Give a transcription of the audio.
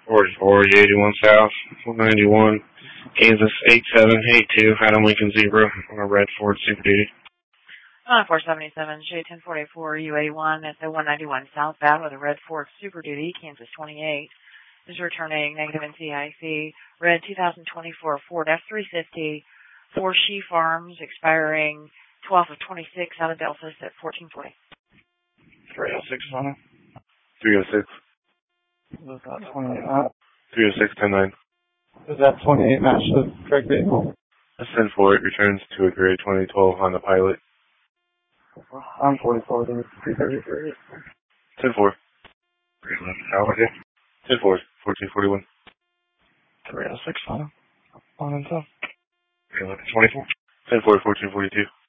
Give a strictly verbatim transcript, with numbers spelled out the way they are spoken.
forty-four, eighty-one South, one ninety-one, Kansas eight seven eight two, Adam Lincoln Zebra on a red Ford Super Duty. nine four seven seven, J ten forty-four, U eighty-one at the one ninety-one southbound with a red Ford Super Duty, Kansas twenty-eight, is returning negative N C I C, red two thousand twenty-four Ford F three fifty, for She Farms, expiring twelfth of twenty-six out of Delphos at fourteen forty. three oh six on it. three oh six. Was that twenty-eight match? three oh six ten nine. Is that twenty-eight match the correct vehicle? That's ten four, it returns to a gray twenty twelve Honda Pilot. I'm forty-four, then it's three thirty-three. ten four. How are you? ten four, fourteen forty-one. three oh six on it. On and top. twenty-four. ten four, fourteen forty-two.